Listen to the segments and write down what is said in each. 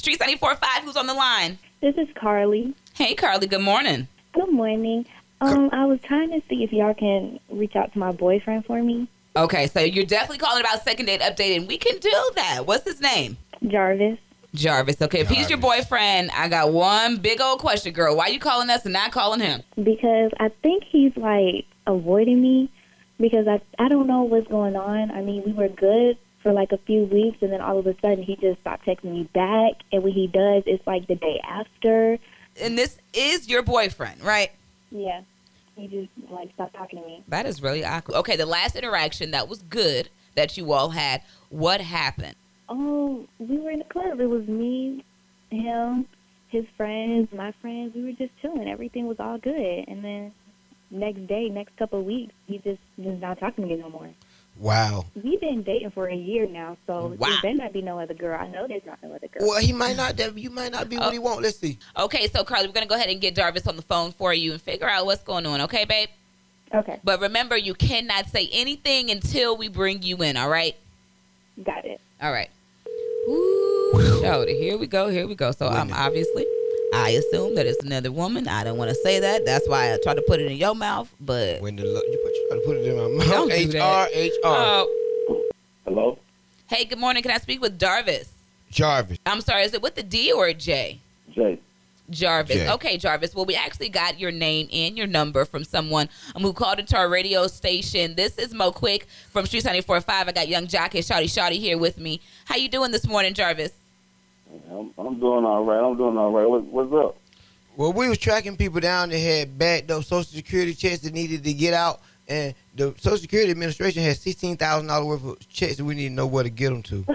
Streets 94.5, who's on the line? This is Carly. Hey, Carly, good morning. Good morning. I was trying to see if y'all can reach out to my boyfriend for me. Okay, so you're definitely calling about second date update, and we can do that. What's his name? Jarvis. Jarvis. Okay, if he's your boyfriend, I got one big old question, girl. Why you calling us and not calling him? Because I think he's, like, avoiding me because I don't know what's going on. I mean, we were good for, like, a few weeks, and then all of a sudden he just stopped texting me back, and when he does, it's, like, the day after. And this is your boyfriend, right? Yeah. He just, like, stopped talking to me. That is really awkward. Okay, the last interaction that was good that you all had, what happened? Oh, we were in the club. It was me, him, his friends, my friends. We were just chilling. Everything was all good. And then next couple of weeks, he just is not talking to me no more. Wow. We've been dating for a year now, so Wow. there better not be no other girl. I know there's not no other girl. Well, he might not. You might not be what he want. Let's see. Okay, so Carly, we're going to go ahead and get Jarvis on the phone for you and figure out what's going on. Okay, babe? Okay, But remember, you cannot say anything until we bring you in, all right? got it. All right. Ooh, shorty. Here we go. So obviously, I assume that it's another woman. I don't want to say that. That's why I try to put it in your mouth. But When you try to put it in my mouth. Don't do that. HR. Hello? Hey, good morning. Can I speak with Jarvis? Jarvis. I'm sorry. Is it with the D or a J? Jay. Jarvis. Jay. Okay, Jarvis. Well, we actually got your name and your number from someone who called into our radio station. This is Mo Quick from Streets 94.5. I got Young Jock and Shawty here with me. How you doing this morning, Jarvis? I'm doing all right. What's up? Well, we was tracking people down that had backed up Social Security checks that needed to get out, and the Social Security Administration has $16,000 worth of checks that we need to know where to get them to.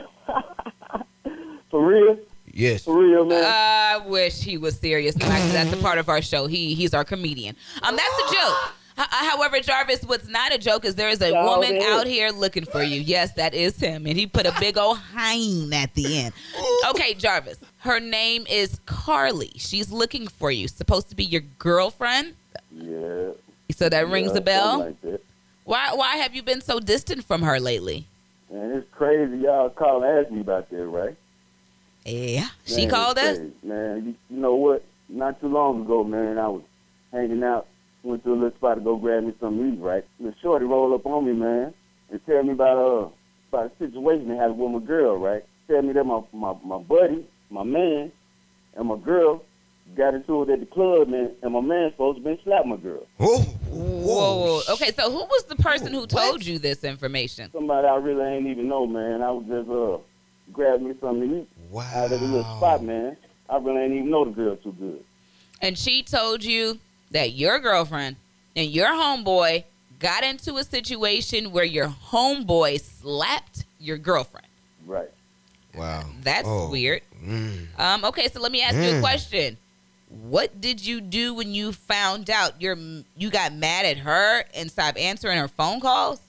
For real? Yes. For real, man? I wish he was serious. No, actually, that's a part of our show. He's our comedian. That's a joke. However, Jarvis, what's not a joke is there is a woman out here looking for you. Yes, that is him. And he put a big old hein at the end. Okay, Jarvis. Her name is Carly. She's looking for you. Supposed to be your girlfriend? Yeah. So that rings a bell? Like that. Why have you been so distant from her lately? Man, it's crazy. Y'all call and ask me about that, right? Yeah. She Man, called it's us? crazy. Man, you know what? Not too long ago, man, I was hanging out. Went to a little spot to go grab me something to eat, right? The shorty roll up on me, man, and tell me about a situation they had with my girl, right? Tell me that my buddy, my man, and my girl got into it at the club, man, and my man supposed to been slapping my girl. Whoa. Okay, so who was the person who told you this information? Somebody I really ain't even know, man. I was just grabbing me something to eat out of the little spot, man. I really ain't even know the girl too good. And she told you that your girlfriend and your homeboy got into a situation where your homeboy slapped your girlfriend. Right. Wow. That's weird. Okay, so let me ask you a question. What did you do when you found out you got mad at her and stopped answering her phone calls?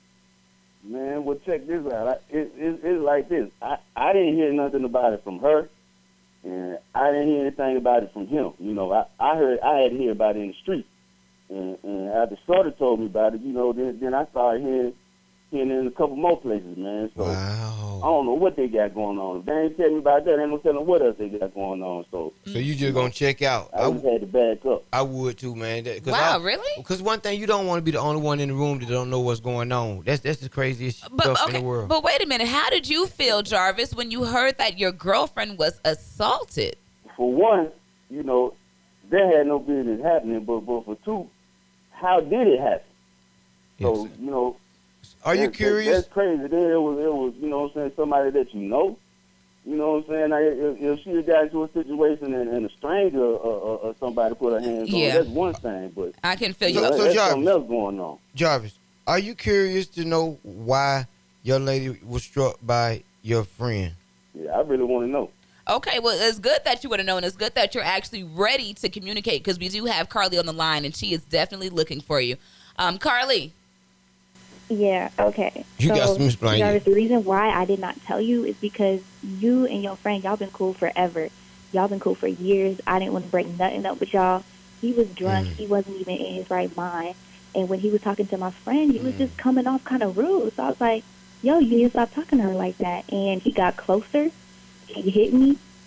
Man, well, check this out. It's like this. I didn't hear nothing about it from her, and I didn't hear anything about it from him. You know, I had to hear about it in the street, and after Shorty told me about it, you know, then I started hearing it in a couple more places, man. So I don't know what they got going on. If they ain't tell me about that, they ain't gonna tell them what else they got going on. So you just gonna check out? I just had to back up. I would too, man. Really? Because one thing, you don't want to be the only one in the room that don't know what's going on. That's the craziest stuff in the world. But wait a minute. How did you feel, Jarvis, when you heard that your girlfriend was assaulted? For one, you know, that had no business happening. But for two, how did it happen? So, you know. Are you curious? That's crazy. Then it was, you know what I'm saying, somebody that you know. You know what I'm saying? Like, if she had got into a situation and a stranger or somebody put her hands on her, that's one thing. But I can feel you. So there's something else going on. Jarvis, are you curious to know why your lady was struck by your friend? Yeah, I really want to know. Okay, well, it's good that you would have known. It's good that you're actually ready to communicate because we do have Carly on the line, and she is definitely looking for you. Carly. Yeah, okay. You got some explaining. Jarvis, the reason why I did not tell you is because you and your friend, y'all been cool forever. Y'all been cool for years. I didn't want to break nothing up with y'all. He was drunk. He wasn't even in his right mind. And when he was talking to my friend, he was just coming off kind of rude. So I was like, yo, you need to stop talking to her like that. And he got closer. He hit me.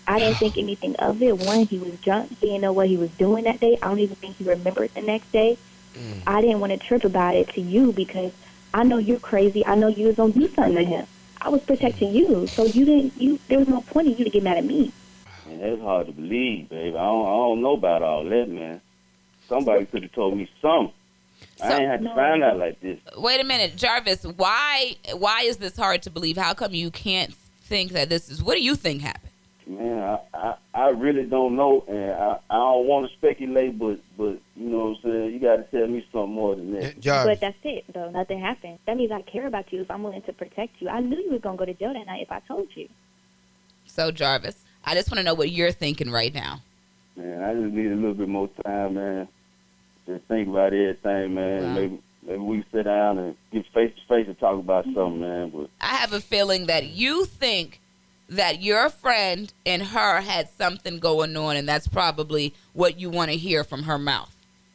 I didn't think anything of it. One, he was drunk. He didn't know what he was doing that day. I don't even think he remembered the next day. I didn't want to trip about it to you because I know you're crazy. I know you was going to do something to him. I was protecting you. So there was no point in you to get mad at me. Man, that's hard to believe, babe. I don't know about all that, man. Somebody could have told me something. I ain't had to find out like this. Wait a minute, Jarvis. Why is this hard to believe? How come you can't think that this is? What do you think happened? Man, I really don't know, and I don't want to speculate, but you know what I'm saying? You got to tell me something more than that. But that's it, though. Nothing happened. That means I care about you if I'm willing to protect you. I knew you was going to go to jail that night if I told you. So, Jarvis, I just want to know what you're thinking right now. Man, I just need a little bit more time, man. Just think about everything, man. Wow. Maybe we can sit down and get face to face and talk about something, man. But I have a feeling that you think that your friend and her had something going on, and that's probably what you want to hear from her mouth.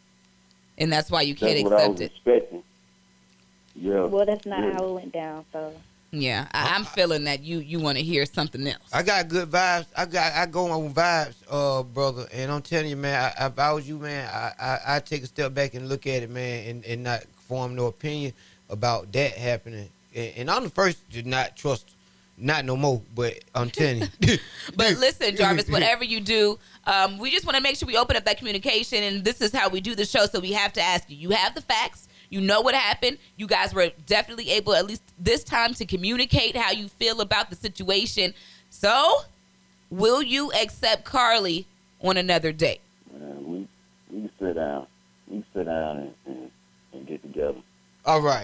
And that's why you can't that's what I accept was it. expecting. Yeah. Well, that's not how it went down, so. Yeah, I'm feeling that you want to hear something else. I got good vibes. I go on vibes, brother. And I'm telling you, man, if I was you, man, I take a step back and look at it, man, and not form no opinion about that happening. And I'm the first to not trust, not no more. But I'm telling you. But listen, Jarvis, whatever you do, we just want to make sure we open up that communication. And this is how we do the show. So we have to ask you. You have the facts. You know what happened. You guys were definitely able, at least this time, to communicate how you feel about the situation. So, will you accept Carly on another date? Man, we can sit down. We can sit down and get together. All right,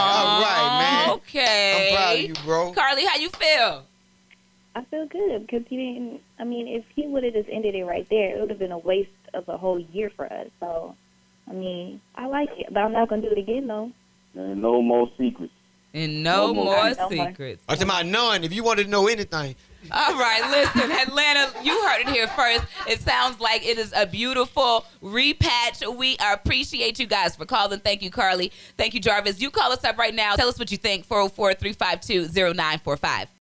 man. Okay. I'm proud of you, bro. Carly, how you feel? I feel good because he didn't. I mean, if he would have just ended it right there, it would have been a waste of a whole year for us. So, I mean, I like it, but I'm not gonna do it again though. And no more secrets. And no more No more. secrets. I'm talking about none. If you wanted to know anything. All right, listen, Atlanta, you heard it here first. It sounds like it is a beautiful repatch. We appreciate you guys for calling. Thank you, Carly. Thank you, Jarvis. You call us up right now. Tell us what you think. 404-352-0945.